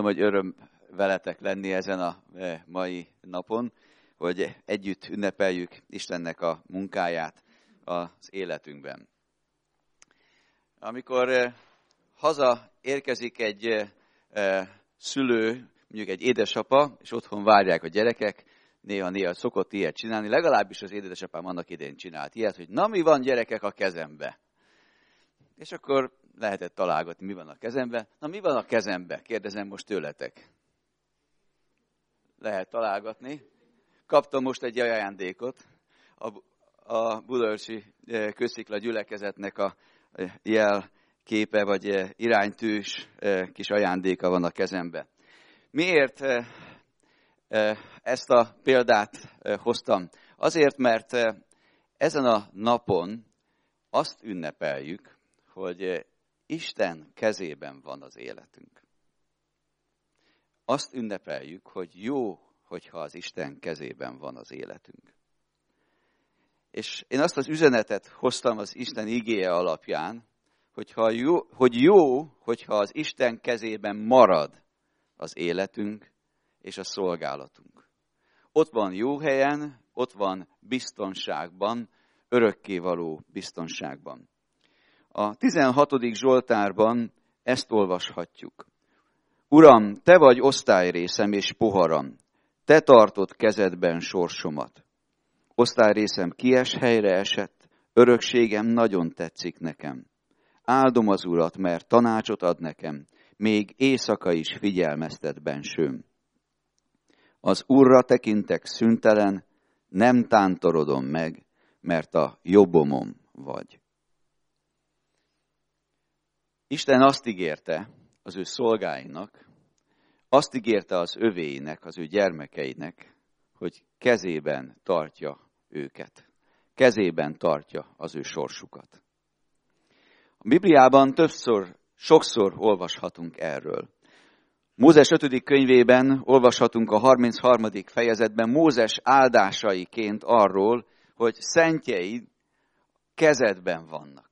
Hogy öröm veletek lenni ezen a mai napon, hogy együtt ünnepeljük Istennek a munkáját az életünkben. Amikor haza érkezik egy szülő, mondjuk egy édesapa, és otthon várják a gyerekek, néha szokott ilyet csinálni, legalábbis az édesapám annak idején csinált ilyet, hogy na mi van gyerekek a kezembe? És akkor lehetett találgatni, mi van a kezembe. Na mi van a kezembe? Kérdezem most tőletek. Lehet találgatni. Kaptam most egy ajándékot. A Budaörsi Közszikla gyülekezetnek a jelképe, vagy iránytűs kis ajándéka van a kezembe. Miért ezt a példát hoztam? Azért, mert ezen a napon azt ünnepeljük, hogy Isten kezében van az életünk. Azt ünnepeljük, hogy jó, hogyha az Isten kezében van az életünk. És én azt az üzenetet hoztam az Isten igéje alapján, hogy jó, hogyha az Isten kezében marad az életünk és a szolgálatunk. Ott van jó helyen, ott van biztonságban, örökkévaló biztonságban. A 16. Zsoltárban ezt olvashatjuk. Uram, te vagy osztályrészem és poharam, te tartod kezedben sorsomat. Osztályrészem kies helyre esett, örökségem nagyon tetszik nekem. Áldom az Urat, mert tanácsot ad nekem, még éjszaka is figyelmeztet bensőm. Az Úrra tekintek szüntelen, nem tántorodom meg, mert a jobbomon vagy. Isten azt ígérte az ő szolgáinak, azt ígérte az övéinek, az ő gyermekeinek, hogy kezében tartja őket. Kezében tartja az ő sorsukat. A Bibliában sokszor olvashatunk erről. Mózes 5. könyvében olvashatunk a 33. fejezetben Mózes áldásaiként arról, hogy szentjeid kezedben vannak.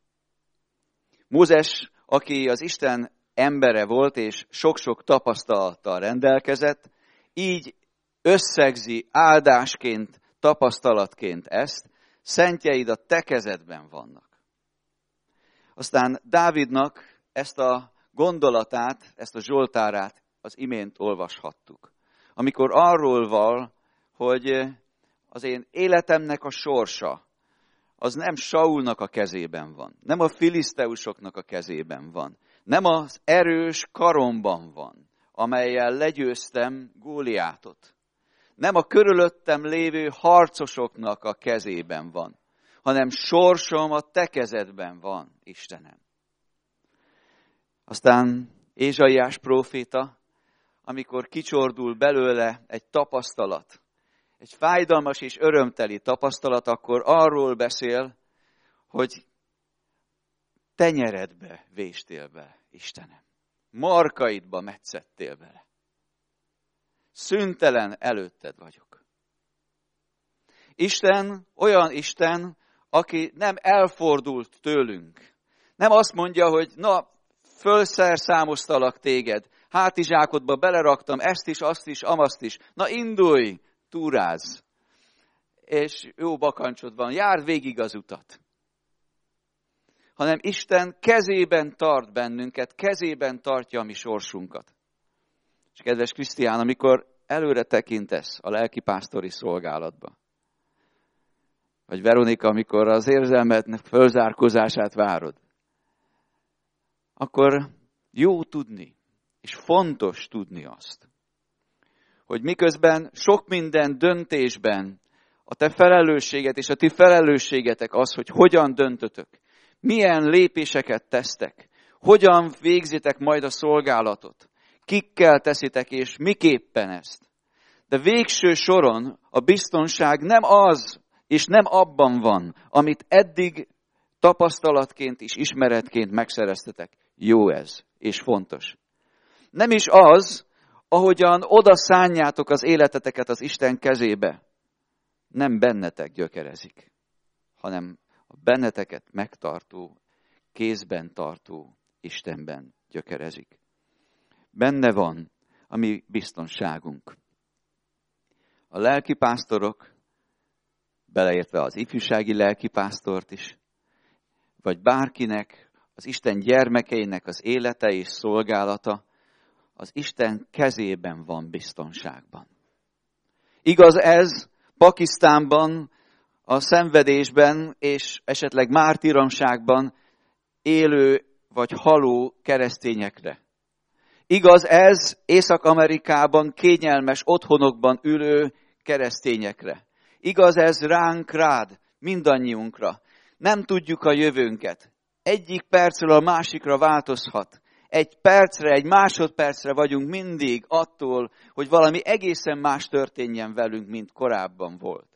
Mózes, aki az Isten embere volt, és sok-sok tapasztalattal rendelkezett, így összegzi áldásként, tapasztalatként ezt, szentjeid a te kezedben vannak. Aztán Dávidnak ezt a gondolatát, ezt a zsoltárát az imént olvashattuk. Amikor arról van, hogy az én életemnek a sorsa, az nem Saulnak a kezében van, nem a filiszteusoknak a kezében van, nem az erős karomban van, amellyel legyőztem Góliátot, nem a körülöttem lévő harcosoknak a kezében van, hanem sorsom a te kezedben van, Istenem. Aztán Ézsaiás próféta, amikor kicsordul belőle egy tapasztalat, egy fájdalmas és örömteli tapasztalat, akkor arról beszél, hogy tenyeredbe véstél be, Istenem. Markaidba metszettél bele. Szüntelen előtted vagyok. Isten olyan Isten, aki nem elfordult tőlünk. Nem azt mondja, hogy na, fölszerszámoztalak téged, hátizsákodba beleraktam ezt is, azt is, amaszt is. Na indulj, túráz. És jó bakancsod van, járd végig az utat. Hanem Isten kezében tart bennünket, kezében tartja a mi sorsunkat. És kedves Krisztián, amikor előre tekintesz a lelkipásztori szolgálatba, vagy Veronika, amikor az érzelmetnek fölzárkózását várod, akkor jó tudni, és fontos tudni azt, hogy miközben sok minden döntésben a te felelősséget és a ti felelősségetek az, hogy hogyan döntötök, milyen lépéseket tesztek, hogyan végzitek majd a szolgálatot, kikkel teszitek és miképpen ezt. De végső soron a biztonság nem az, és nem abban van, amit eddig tapasztalatként és ismeretként megszereztetek. Jó ez, és fontos. Nem is az, ahogyan oda szánjátok az életeteket az Isten kezébe, nem bennetek gyökerezik, hanem a benneteket megtartó, kézben tartó Istenben gyökerezik. Benne van a mi biztonságunk. A lelkipásztorok, beleértve az ifjúsági lelkipásztort is, vagy bárkinek, az Isten gyermekeinek az élete és szolgálata, az Isten kezében van biztonságban. Igaz ez Pakisztánban, a szenvedésben és esetleg mártíromságban élő vagy haló keresztényekre. Igaz ez Észak-Amerikában kényelmes otthonokban ülő keresztényekre. Igaz ez ránk, rád, mindannyiunkra. Nem tudjuk a jövőnket. Egyik percről a másikra változhat. Egy percre, egy másodpercre vagyunk mindig attól, hogy valami egészen más történjen velünk, mint korábban volt.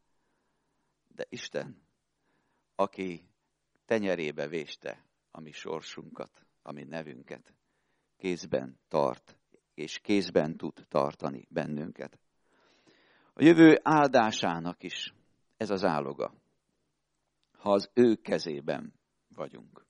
De Isten, aki tenyerébe véste a mi sorsunkat, a mi nevünket, kézben tart, és kézben tud tartani bennünket. A jövő áldásának is ez az áloga, ha az ő kezében vagyunk.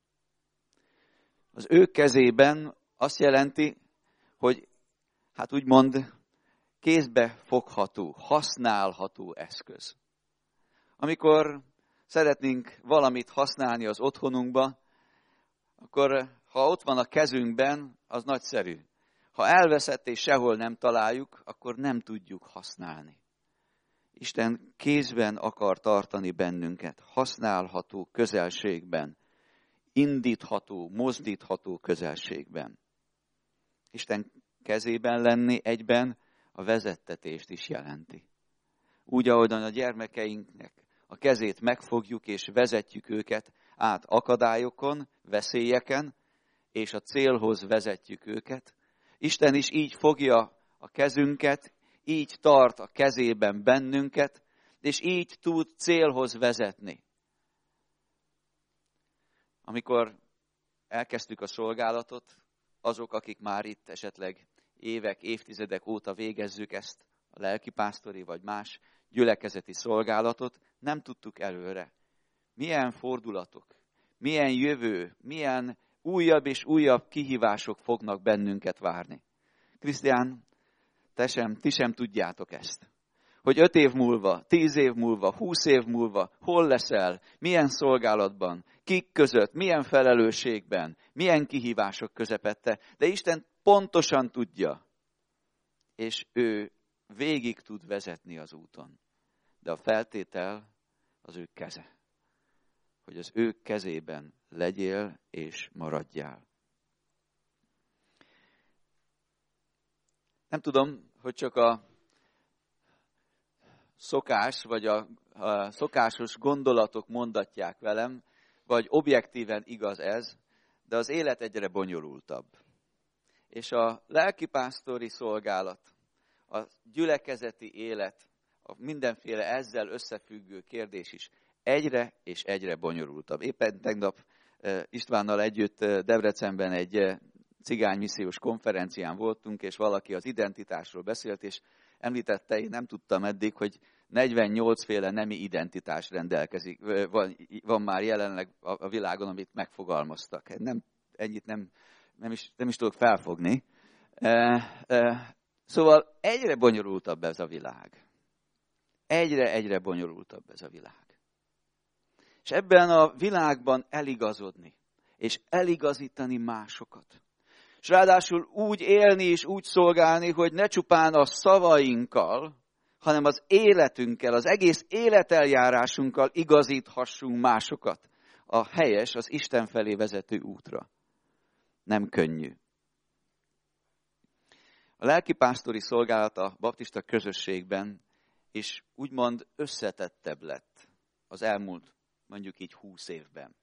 Az ő kezében azt jelenti, hogy hát úgymond kézbe fogható, használható eszköz. Amikor szeretnénk valamit használni az otthonunkba, akkor ha ott van a kezünkben, az nagyszerű. Ha elveszett és sehol nem találjuk, akkor nem tudjuk használni. Isten kézben akar tartani bennünket, használható közelségben, indítható, mozdítható közelségben. Isten kezében lenni egyben a vezettetést is jelenti. Úgy, ahogyan a gyermekeinknek a kezét megfogjuk és vezetjük őket át akadályokon, veszélyeken, és a célhoz vezetjük őket. Isten is így fogja a kezünket, így tart a kezében bennünket, és így tud célhoz vezetni. Amikor elkezdtük a szolgálatot, azok, akik már itt esetleg évek, évtizedek óta végezzük ezt, a lelkipásztori vagy más gyülekezeti szolgálatot, nem tudtuk előre. Milyen fordulatok, milyen jövő, milyen újabb és újabb kihívások fognak bennünket várni. Krisztián, ti sem tudjátok ezt. Hogy 5 év múlva, 10 év múlva, 20 év múlva hol leszel, milyen szolgálatban, kik között, milyen felelősségben, milyen kihívások közepette. De Isten pontosan tudja, és ő végig tud vezetni az úton. De a feltétel az ő keze. Hogy az ő kezében legyél és maradjál. Nem tudom, hogy csak a szokás, vagy a szokásos gondolatok mondatják velem, vagy objektíven igaz ez, de az élet egyre bonyolultabb. És a lelkipásztori szolgálat, a gyülekezeti élet, a mindenféle ezzel összefüggő kérdés is egyre és egyre bonyolultabb. Éppen tegnap Istvánnal együtt Debrecenben egy cigány missziós konferencián voltunk, és valaki az identitásról beszélt, és említette, én nem tudtam eddig, hogy 48 féle nemi identitás rendelkezik, van már jelenleg a világon, amit megfogalmaztak. Ennyit nem is tudok felfogni. Szóval egyre bonyolultabb ez a világ. Egyre bonyolultabb ez a világ. És ebben a világban eligazodni, és eligazítani másokat. És ráadásul úgy élni és úgy szolgálni, hogy ne csupán a szavainkkal, hanem az életünkkel, az egész életeljárásunkkal igazíthassunk másokat a helyes, az Isten felé vezető útra. Nem könnyű. A lelkipásztori szolgálat a baptista közösségben is úgymond összetettebb lett az elmúlt, mondjuk így 20 évben.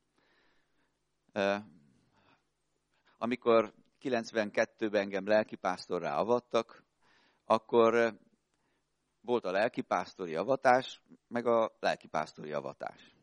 Amikor 92-ben engem lelkipásztorrá avattak, akkor volt a lelkipásztori avatás, meg a lelkipásztori avatás.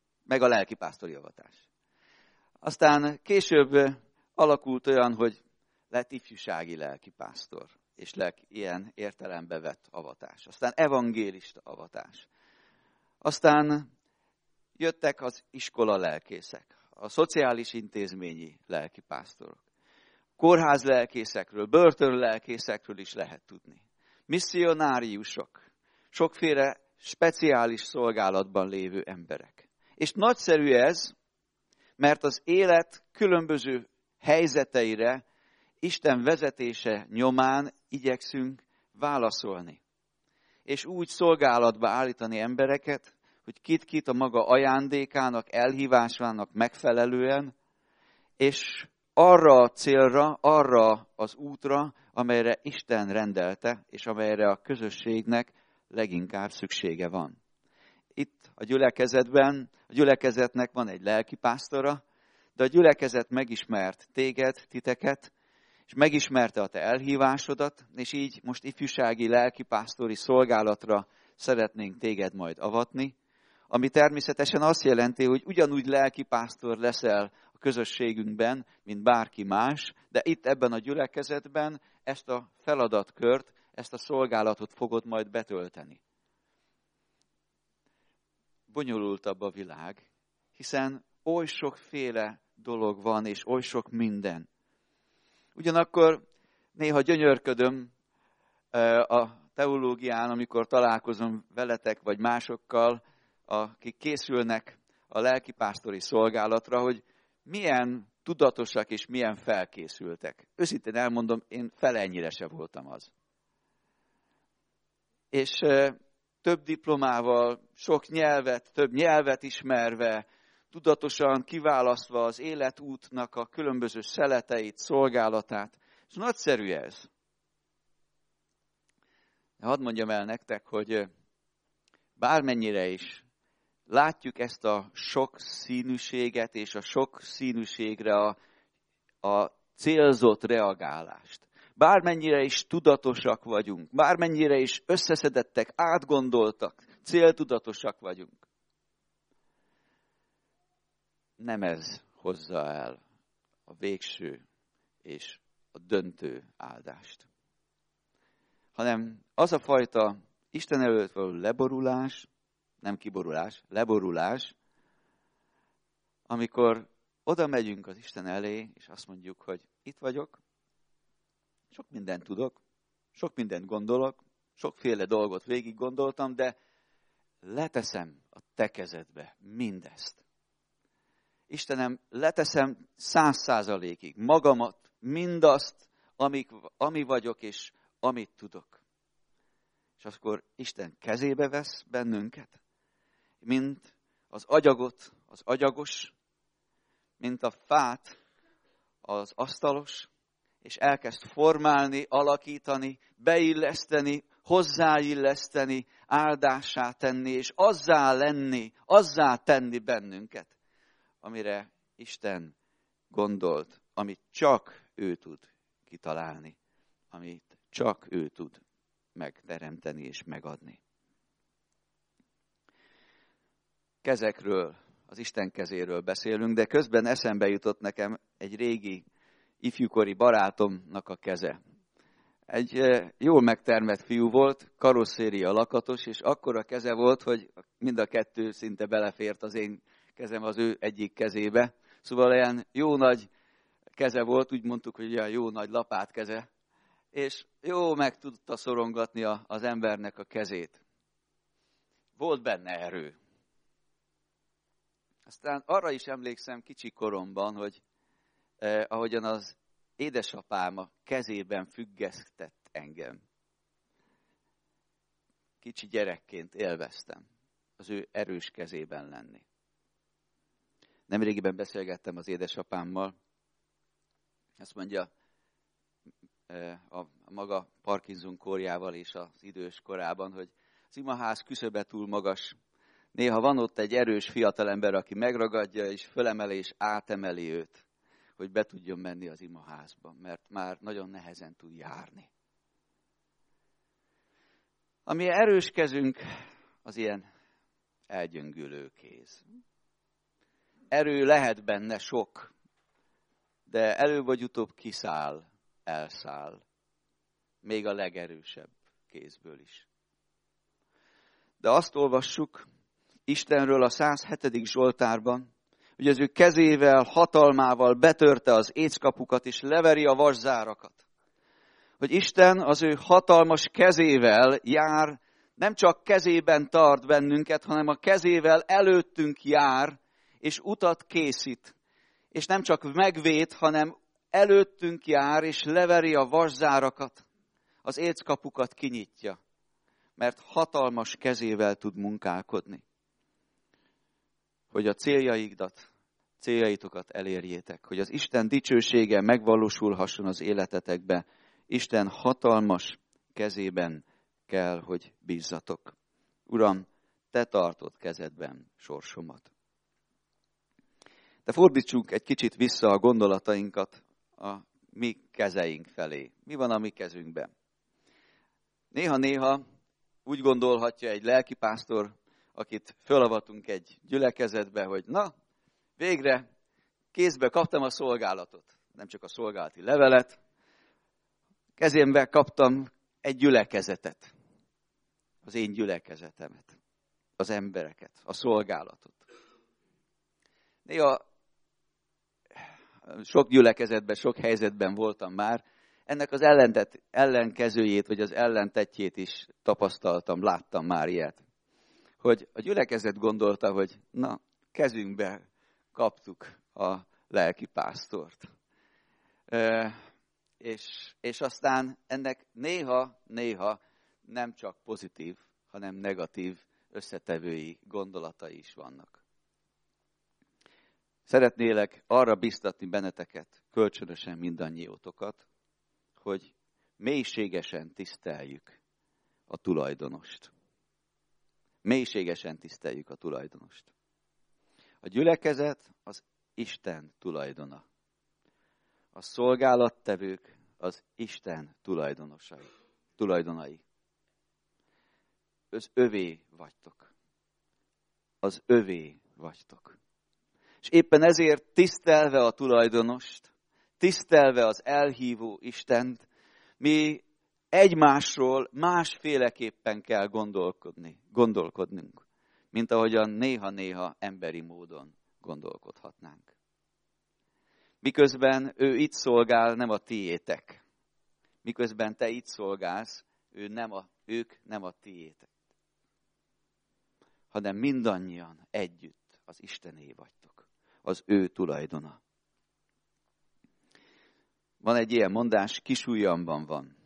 Aztán később alakult olyan, hogy lett ifjúsági lelkipásztor, és lett ilyen értelembe vett avatás. Aztán evangélista avatás. Aztán jöttek az iskola lelkészek, a szociális intézményi lelkipásztorok. kórházlelkészekről, börtönlelkészekről is lehet tudni. Misszionáriusok, sokféle speciális szolgálatban lévő emberek. És nagyszerű ez, mert az élet különböző helyzeteire Isten vezetése nyomán igyekszünk válaszolni. És úgy szolgálatba állítani embereket, hogy kit-kit a maga ajándékának, elhívásának megfelelően, és arra a célra, arra az útra, amelyre Isten rendelte, és amelyre a közösségnek leginkább szüksége van. Itt a gyülekezetben, a gyülekezetnek van egy lelkipásztora, de a gyülekezet megismert téged, titeket, és megismerte a te elhívásodat, és így most ifjúsági lelkipásztori szolgálatra szeretnénk téged majd avatni, ami természetesen azt jelenti, hogy ugyanúgy lelkipásztor leszel a közösségünkben, mint bárki más, de itt ebben a gyülekezetben ezt a feladatkört, ezt a szolgálatot fogod majd betölteni. Bonyolultabb a világ, hiszen oly sokféle dolog van, és oly sok minden. Ugyanakkor néha gyönyörködöm a teológián, amikor találkozom veletek vagy másokkal, akik készülnek a lelkipásztori szolgálatra, hogy milyen tudatosak és milyen felkészültek. Őszintén elmondom, én fele ennyire se voltam az. És több diplomával, több nyelvet ismerve, tudatosan kiválasztva az életútnak a különböző szeleteit, szolgálatát. És nagyszerű ez. Hadd mondjam el nektek, hogy bármennyire is látjuk ezt a sok színűséget és a sok színűségre a célzott reagálást. Bármennyire is tudatosak vagyunk, bármennyire is összeszedettek, átgondoltak, céltudatosak vagyunk. Nem ez hozza el a végső és a döntő áldást. Hanem az a fajta Isten előtt való leborulás, nem kiborulás, leborulás, amikor oda megyünk az Isten elé, és azt mondjuk, hogy itt vagyok, sok mindent tudok, sok mindent gondolok, sokféle dolgot végig gondoltam, de leteszem a te kezedbe mindezt. Istenem, leteszem 100%-ig magamat, mindazt, ami vagyok és amit tudok. És akkor Isten kezébe vesz bennünket, mint az agyagot, az agyagos, mint a fát, az asztalos, és elkezd formálni, alakítani, beilleszteni, hozzáilleszteni, áldássá tenni, és azzá tenni bennünket, amire Isten gondolt, amit csak ő tud kitalálni, amit csak ő tud megteremteni és megadni. Kezekről, az Isten kezéről beszélünk, de közben eszembe jutott nekem egy régi ifjúkori barátomnak a keze. Egy jól megtermett fiú volt, karosszéria lakatos, és akkora keze volt, hogy mind a kettő szinte belefért az én kezem az ő egyik kezébe. Szóval olyan jó nagy keze volt, úgy mondtuk, hogy olyan jó nagy lapát keze, és jó meg tudta szorongatni az embernek a kezét. Volt benne erő. Aztán arra is emlékszem kicsi koromban, hogy ahogyan az édesapám a kezében függesztett engem. Kicsi gyerekként élveztem az ő erős kezében lenni. Nemrégiben beszélgettem az édesapámmal. Azt mondja, a maga Parkinson kórjával és az idős korában, hogy az imaház küszöbe túl magas. Néha van ott egy erős fiatalember, aki megragadja és fölemeli és átemeli őt, hogy be tudjon menni az imaházba, mert már nagyon nehezen tud járni. Ami erős kezünk, az ilyen elgyöngülő kéz. Erő lehet benne sok, de előbb vagy utóbb kiszáll, elszáll. Még a legerősebb kézből is. De azt olvassuk Istenről a 107. Zsoltárban, hogy az ő kezével, hatalmával betörte az éckapukat, és leveri a vaszárakat. Hogy Isten az ő hatalmas kezével jár, nem csak kezében tart bennünket, hanem a kezével előttünk jár, és utat készít. És nem csak megvéd, hanem előttünk jár, és leveri a vaszárakat, az éckapukat kinyitja, mert hatalmas kezével tud munkálkodni, hogy a céljaitokat elérjétek, hogy az Isten dicsősége megvalósulhasson az életetekbe. Isten hatalmas kezében kell, hogy bízzatok. Uram, te tartod kezedben sorsomat. De fordítsuk egy kicsit vissza a gondolatainkat a mi kezeink felé. Mi van a mi kezünkben? Néha-néha úgy gondolhatja egy lelkipásztor, akit fölavatunk egy gyülekezetbe, hogy na, végre kézbe kaptam a szolgálatot. Nem csak a szolgálati levelet, kezembe kaptam egy gyülekezetet. Az én gyülekezetemet, az embereket, a szolgálatot. Néha sok gyülekezetben, sok helyzetben voltam már, ennek az ellenkezőjét, vagy az ellentetjét is tapasztaltam, láttam már ilyet. Hogy a gyülekezet gondolta, hogy na, kezünkbe kaptuk a lelkipásztort. És aztán ennek néha nem csak pozitív, hanem negatív összetevői gondolatai is vannak. Szeretnélek arra biztatni benneteket, kölcsönösen mindannyiótokat, hogy mélységesen tiszteljük a tulajdonost. Mélységesen tiszteljük a tulajdonost. A gyülekezet az Isten tulajdona. A szolgálattevők az Isten tulajdonai. Az övé vagytok. Az övé vagytok. És éppen ezért tisztelve a tulajdonost, tisztelve az elhívó Istent, mi egymásról másféleképpen kell gondolkodnunk, mint ahogyan néha-néha emberi módon gondolkodhatnánk. Miközben ő itt szolgál, nem a tiétek. Miközben te itt szolgálsz, ők nem a tiétek. Hanem mindannyian együtt az Istené vagytok. Az ő tulajdona. Van egy ilyen mondás, kis ujjamban van.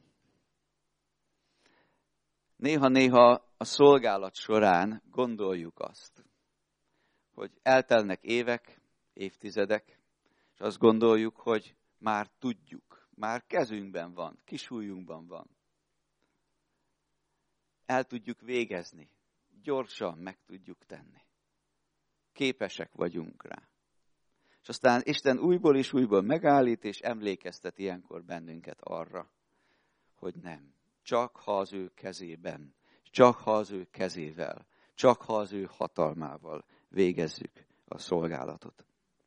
Néha-néha a szolgálat során gondoljuk azt, hogy eltelnek évek, évtizedek, és azt gondoljuk, hogy már tudjuk, már kezünkben van, kis ujjunkban van. El tudjuk végezni, gyorsan meg tudjuk tenni. Képesek vagyunk rá. És aztán Isten újból és újból megállít, és emlékeztet ilyenkor bennünket arra, hogy nem. Csak ha az ő kezében, csak ha az ő kezével, csak ha az ő hatalmával végezzük a szolgálatot.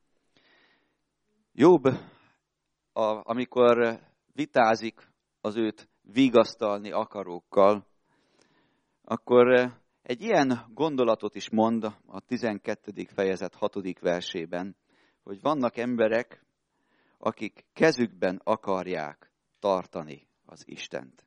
Jobb, amikor vitázik az őt vigasztalni akarókkal, akkor egy ilyen gondolatot is mond a 12. fejezet 6. versében, hogy vannak emberek, akik kezükben akarják tartani az Istent.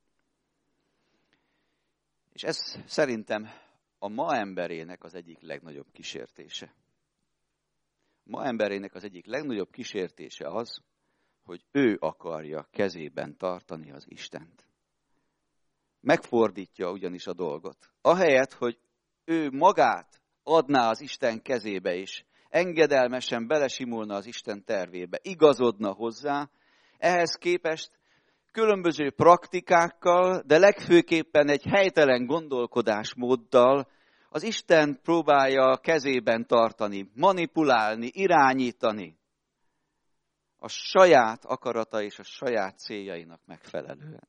És ez szerintem a ma emberének az egyik legnagyobb kísértése. Ma emberének az egyik legnagyobb kísértése az, hogy ő akarja kezében tartani az Istent. Megfordítja ugyanis a dolgot. Ahelyett, hogy ő magát adná az Isten kezébe is, engedelmesen belesimulna az Isten tervébe, igazodna hozzá, ehhez képest különböző praktikákkal, de legfőképpen egy helytelen gondolkodásmóddal az Isten próbálja kezében tartani, manipulálni, irányítani a saját akarata és a saját céljainak megfelelően.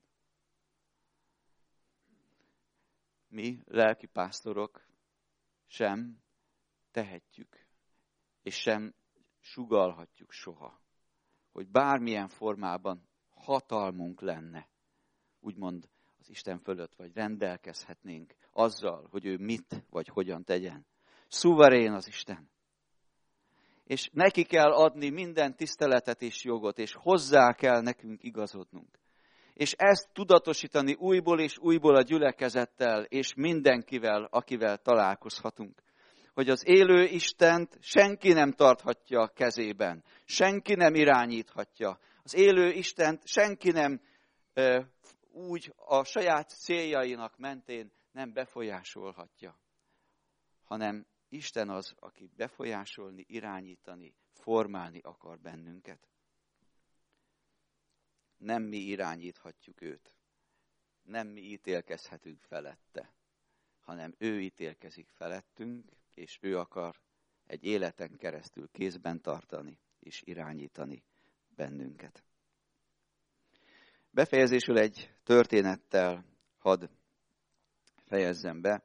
Mi, lelkipásztorok, sem tehetjük, és sem sugallhatjuk soha, hogy bármilyen formában hatalmunk lenne, úgymond az Isten fölött, vagy rendelkezhetnénk azzal, hogy ő mit, vagy hogyan tegyen. Szuverén az Isten. és neki kell adni minden tiszteletet és jogot, és hozzá kell nekünk igazodnunk. És ezt tudatosítani újból és újból a gyülekezettel, és mindenkivel, akivel találkozhatunk. Hogy az élő Istent senki nem tarthatja a kezében, senki nem irányíthatja. Az élő Istent senki nem úgy a saját céljainak mentén nem befolyásolhatja, hanem Isten az, aki befolyásolni, irányítani, formálni akar bennünket. Nem mi irányíthatjuk őt, nem mi ítélkezhetünk felette, hanem ő ítélkezik felettünk, és ő akar egy életen keresztül kézben tartani és irányítani bennünket. Befejezésül egy történettel hadd fejezzem be.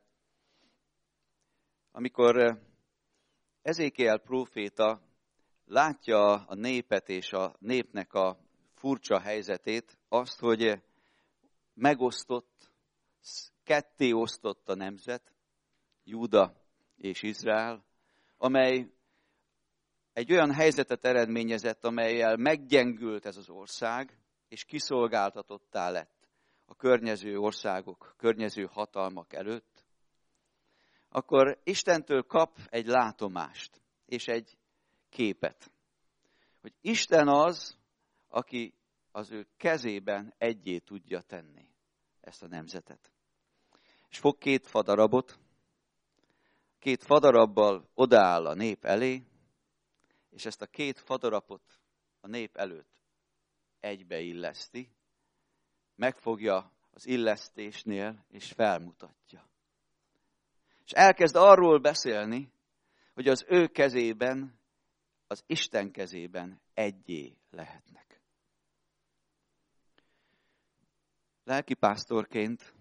Amikor Ezékiel próféta látja a népet és a népnek a furcsa helyzetét, azt, hogy megosztott, ketté osztott a nemzet, Júda és Izrael, amely egy olyan helyzetet eredményezett, amellyel meggyengült ez az ország, és kiszolgáltatottá lett a környező országok, környező hatalmak előtt, akkor Istentől kap egy látomást és egy képet, hogy Isten az, aki az ő kezében egyé tudja tenni ezt a nemzetet. És fog 2 fadarabot, 2 fadarabbal odaáll a nép elé, és ezt a 2 fadarabot a nép előtt egybeilleszti, megfogja az illesztésnél, és felmutatja. És elkezd arról beszélni, hogy az ő kezében, az Isten kezében egyé lehetnek. Lelkipásztorként,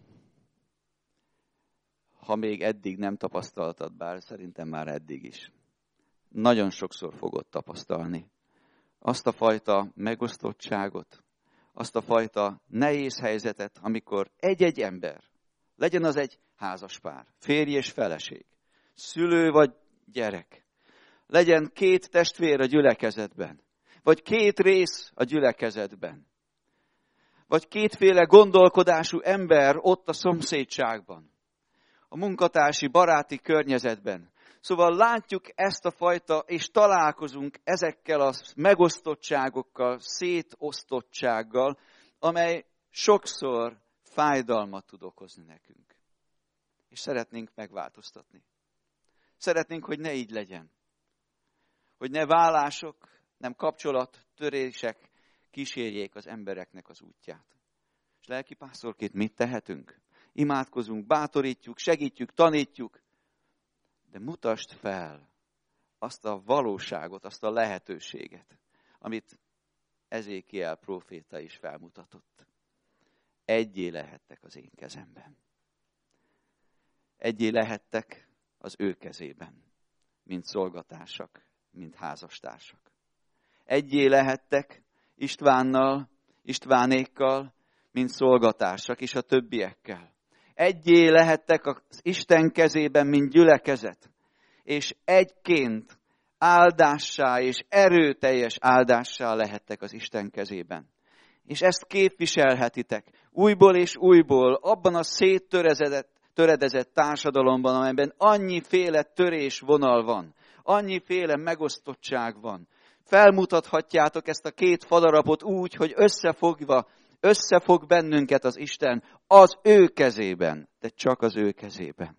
ha még eddig nem tapasztaltad, bár szerintem már eddig is, nagyon sokszor fogod tapasztalni azt a fajta megosztottságot, azt a fajta nehéz helyzetet, amikor egy-egy ember, legyen az egy házaspár, férj és feleség, szülő vagy gyerek, legyen 2 testvér a gyülekezetben, vagy 2 rész a gyülekezetben, vagy 2 gondolkodású ember ott a szomszédságban, a munkatársi, baráti környezetben. Szóval látjuk ezt a fajta, és találkozunk ezekkel a megosztottságokkal, szétosztottsággal, amely sokszor fájdalmat tud okozni nekünk. És szeretnénk megváltoztatni. Szeretnénk, hogy ne így legyen. Hogy ne válások, nem kapcsolattörések kísérjék az embereknek az útját. És lelkipásztorként mit tehetünk? Imádkozunk, bátorítjuk, segítjük, tanítjuk, de mutasd fel azt a valóságot, azt a lehetőséget, amit Ezékiel próféta is felmutatott. Egyé lehettek az én kezemben. Egyé lehettek az ő kezében, mint szolgatársak, mint házastársak. Egyé lehettek Istvánnal, Istvánékkal, mint szolgatársak, és a többiekkel. Egyé lehettek az Isten kezében, mint gyülekezet, és egyként áldássá és erőteljes áldássá lehettek az Isten kezében. És ezt képviselhetitek újból és újból abban a széttöredezett társadalomban, amelyben annyiféle törésvonal van, annyiféle megosztottság van. Felmutathatjátok ezt a 2 fadarabot úgy, hogy összefog bennünket az Isten az ő kezében, de csak az ő kezében.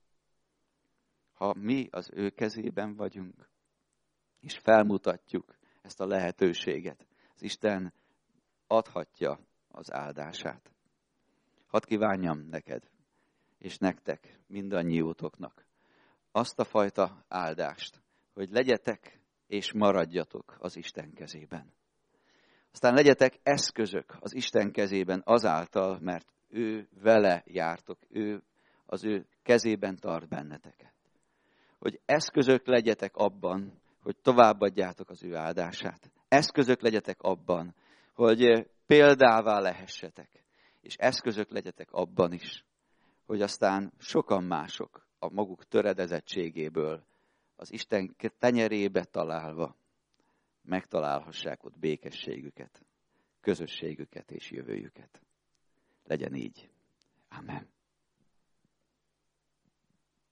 Ha mi az ő kezében vagyunk, és felmutatjuk ezt a lehetőséget, az Isten adhatja az áldását. Hadd kívánjam neked, és nektek, mindannyiótoknak azt a fajta áldást, hogy legyetek és maradjatok az Isten kezében. Aztán legyetek eszközök az Isten kezében azáltal, mert ő vele jártok, ő az ő kezében tart benneteket. Hogy eszközök legyetek abban, hogy továbbadjátok az ő áldását. Eszközök legyetek abban, hogy példává lehessetek. És eszközök legyetek abban is, hogy aztán sokan mások a maguk töredezettségéből az Isten tenyerébe találva megtalálhassák ott békességüket, közösségüket és jövőjüket. Legyen így.